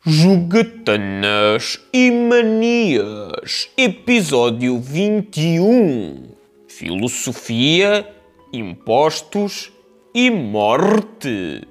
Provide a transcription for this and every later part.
Jogatanas e Manias, episódio 21. Filosofia, impostos e morte.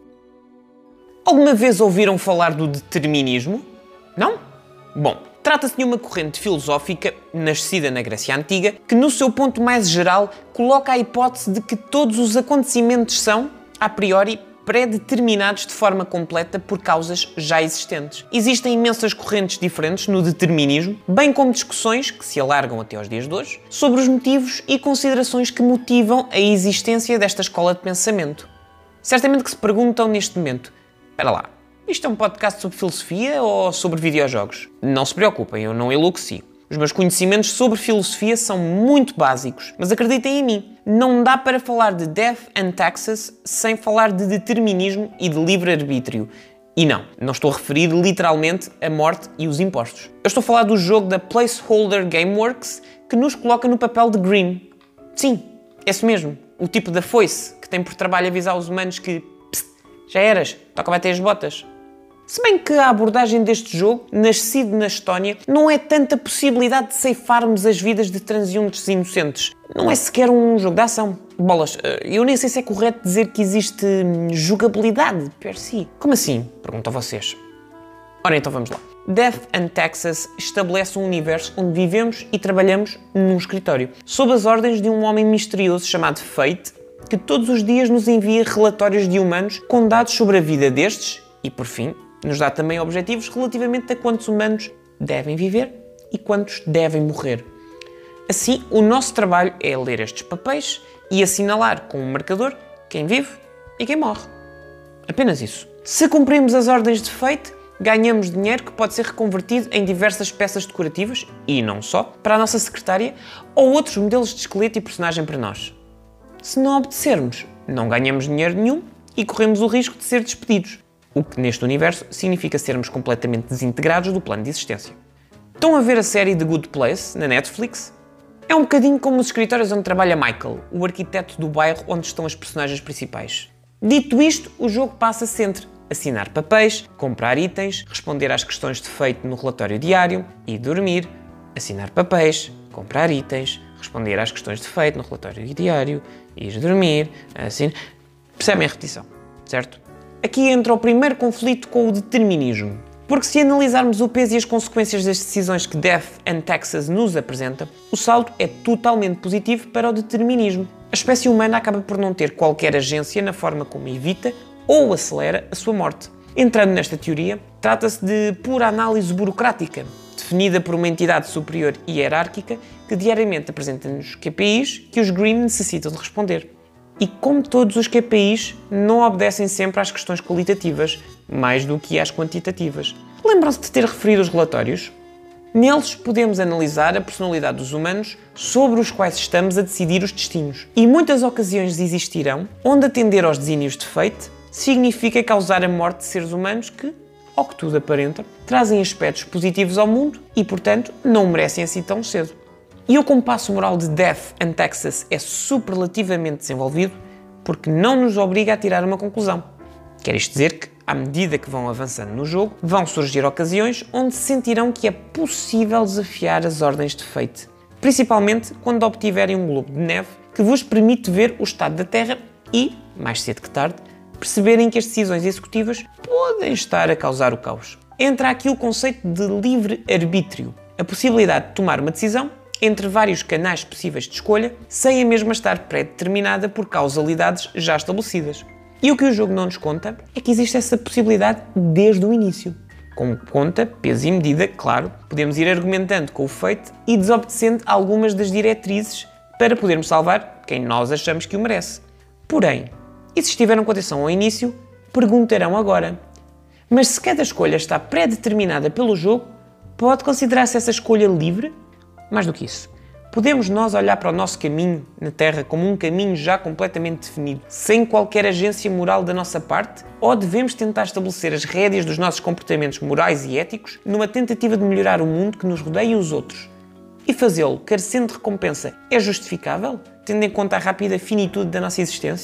Alguma vez ouviram falar do determinismo? Não? Bom, trata-se de uma corrente filosófica nascida na Grécia Antiga que, no seu ponto mais geral, coloca a hipótese de que todos os acontecimentos são, a priori, pré-determinados de forma completa por causas já existentes. Existem imensas correntes diferentes no determinismo, bem como discussões, que se alargam até aos dias de hoje, sobre os motivos e considerações que motivam a existência desta escola de pensamento. Certamente que se perguntam neste momento, espera lá, isto é um podcast sobre filosofia ou sobre videojogos? Não se preocupem, eu não enlouqueci. Os meus conhecimentos sobre filosofia são muito básicos, mas acreditem em mim, não dá para falar de Death and Taxes sem falar de determinismo e de livre-arbítrio. E não estou a referir literalmente a morte e os impostos. Eu estou a falar do jogo da Placeholder Gameworks que nos coloca no papel de Green. Sim, esse mesmo, o tipo da foice que tem por trabalho avisar os humanos que psst, já eras, toca bater as botas. Se bem que a abordagem deste jogo, nascido na Estónia, não é tanta possibilidade de ceifarmos as vidas de transeuntes inocentes. Não é sequer um jogo de ação. Bolas, eu nem sei se é correto dizer que existe jogabilidade per si. Como assim? Pergunto a vocês. Ora, então vamos lá. Death and Taxes estabelece um universo onde vivemos e trabalhamos num escritório, sob as ordens de um homem misterioso chamado Fate, que todos os dias nos envia relatórios de humanos com dados sobre a vida destes e, por fim, nos dá também objetivos relativamente a quantos humanos devem viver e quantos devem morrer. Assim, o nosso trabalho é ler estes papéis e assinalar com um marcador quem vive e quem morre. Apenas isso. Se cumprimos as ordens de Fate, ganhamos dinheiro que pode ser reconvertido em diversas peças decorativas, e não só, para a nossa secretária ou outros modelos de esqueleto e personagem para nós. Se não obedecermos, não ganhamos dinheiro nenhum e corremos o risco de ser despedidos. O que neste universo significa sermos completamente desintegrados do plano de existência. Estão a ver a série The Good Place, na Netflix? É um bocadinho como os escritórios onde trabalha Michael, o arquiteto do bairro onde estão as personagens principais. Dito isto, o jogo passa-se entre assinar papéis, comprar itens, responder às questões de feito no relatório diário e dormir, assinar papéis, comprar itens, responder às questões de feito no relatório diário, ir dormir, assinar... Percebem a repetição, certo? Aqui entra o primeiro conflito com o determinismo. Porque se analisarmos o peso e as consequências das decisões que Death and Taxes nos apresenta, o saldo é totalmente positivo para o determinismo. A espécie humana acaba por não ter qualquer agência na forma como evita ou acelera a sua morte. Entrando nesta teoria, trata-se de pura análise burocrática, definida por uma entidade superior e hierárquica que diariamente apresenta-nos KPIs que os Green necessitam de responder. E como todos os KPIs, não obedecem sempre às questões qualitativas, mais do que às quantitativas. Lembram-se de ter referido os relatórios? Neles podemos analisar a personalidade dos humanos sobre os quais estamos a decidir os destinos. E muitas ocasiões existirão onde atender aos desígnios de Fate significa causar a morte de seres humanos que, ao que tudo aparenta, trazem aspectos positivos ao mundo e, portanto, não merecem assim tão cedo. E o compasso moral de Death and Taxes é superlativamente desenvolvido porque não nos obriga a tirar uma conclusão. Quer isto dizer que, à medida que vão avançando no jogo, vão surgir ocasiões onde sentirão que é possível desafiar as ordens de Fate. Principalmente quando obtiverem um globo de neve que vos permite ver o estado da Terra e, mais cedo que tarde, perceberem que as decisões executivas podem estar a causar o caos. Entra aqui o conceito de livre-arbítrio, a possibilidade de tomar uma decisão entre vários canais possíveis de escolha, sem a mesma estar pré-determinada por causalidades já estabelecidas. E o que o jogo não nos conta é que existe essa possibilidade desde o início. Com conta, peso e medida, claro, podemos ir argumentando com o Fate e desobedecendo algumas das diretrizes para podermos salvar quem nós achamos que o merece. Porém, e se estiveram com atenção ao início, perguntarão agora: mas se cada escolha está pré-determinada pelo jogo, pode considerar-se essa escolha livre? Mais do que isso, podemos nós olhar para o nosso caminho na Terra como um caminho já completamente definido, sem qualquer agência moral da nossa parte, ou devemos tentar estabelecer as rédeas dos nossos comportamentos morais e éticos numa tentativa de melhorar o mundo que nos rodeia e os outros? E fazê-lo carecendo de recompensa é justificável, tendo em conta a rápida finitude da nossa existência?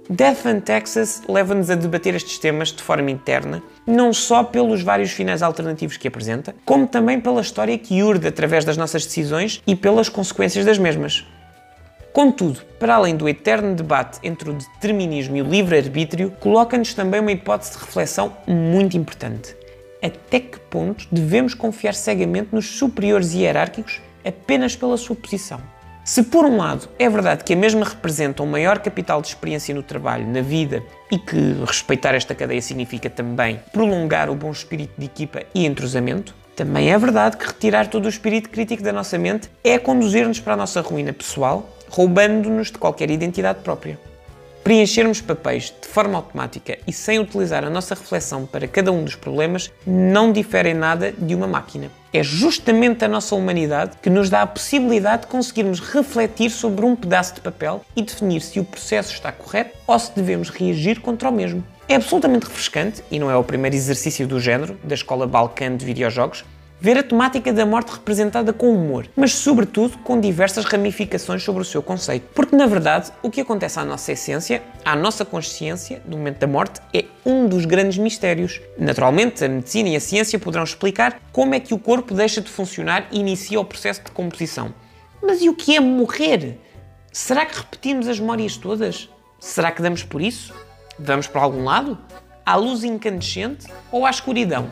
Death and Taxes leva-nos a debater estes temas de forma interna, não só pelos vários finais alternativos que apresenta, como também pela história que urde através das nossas decisões e pelas consequências das mesmas. Contudo, para além do eterno debate entre o determinismo e o livre-arbítrio, coloca-nos também uma hipótese de reflexão muito importante. Até que ponto devemos confiar cegamente nos superiores hierárquicos apenas pela sua posição? Se por um lado é verdade que a mesma representa um maior capital de experiência no trabalho, na vida, e que respeitar esta cadeia significa também prolongar o bom espírito de equipa e entrosamento, também é verdade que retirar todo o espírito crítico da nossa mente é conduzir-nos para a nossa ruína pessoal, roubando-nos de qualquer identidade própria. Preenchermos papéis de forma automática e sem utilizar a nossa reflexão para cada um dos problemas não difere em nada de uma máquina. É justamente a nossa humanidade que nos dá a possibilidade de conseguirmos refletir sobre um pedaço de papel e definir se o processo está correto ou se devemos reagir contra o mesmo. É absolutamente refrescante, e não é o primeiro exercício do género, da escola balcã de videojogos, ver a temática da morte representada com humor, mas sobretudo com diversas ramificações sobre o seu conceito. Porque, na verdade, o que acontece à nossa essência, à nossa consciência, no momento da morte, é um dos grandes mistérios. Naturalmente, a medicina e a ciência poderão explicar como é que o corpo deixa de funcionar e inicia o processo de composição. Mas e o que é morrer? Será que repetimos as memórias todas? Será que damos por isso? Vamos para algum lado? À luz incandescente ou à escuridão?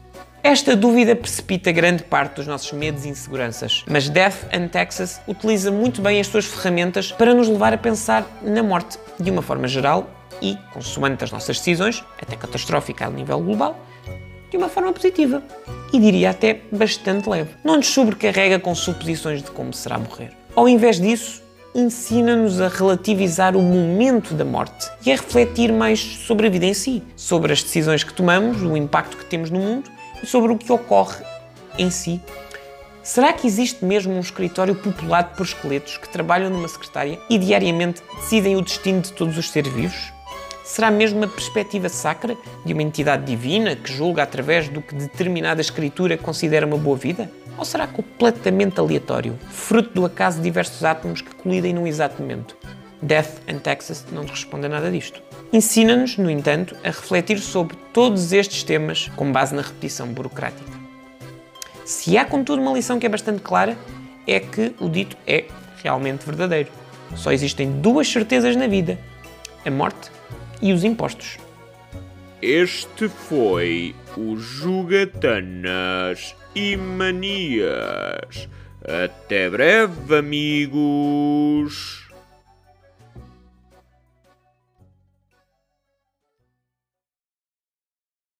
Esta dúvida precipita grande parte dos nossos medos e inseguranças, mas Death and Taxes utiliza muito bem as suas ferramentas para nos levar a pensar na morte de uma forma geral e, consoante as nossas decisões, até catastrófica a nível global, de uma forma positiva e diria até bastante leve. Não nos sobrecarrega com suposições de como será morrer. Ao invés disso, ensina-nos a relativizar o momento da morte e a refletir mais sobre a vida em si, sobre as decisões que tomamos, o impacto que temos no mundo e sobre o que ocorre em si. Será que existe mesmo um escritório populado por esqueletos que trabalham numa secretária e diariamente decidem o destino de todos os seres vivos? Será mesmo uma perspectiva sacra de uma entidade divina que julga através do que determinada escritura considera uma boa vida? Ou será completamente aleatório, fruto do acaso de diversos átomos que colidem num exato momento? Death and Taxes não nos responde a nada disto. Ensina-nos, no entanto, a refletir sobre todos estes temas com base na repetição burocrática. Se há, contudo, uma lição que é bastante clara, é que o dito é realmente verdadeiro. Só existem duas certezas na vida: a morte e os impostos. Este foi o Jogatanas e Manias. Até breve, amigos!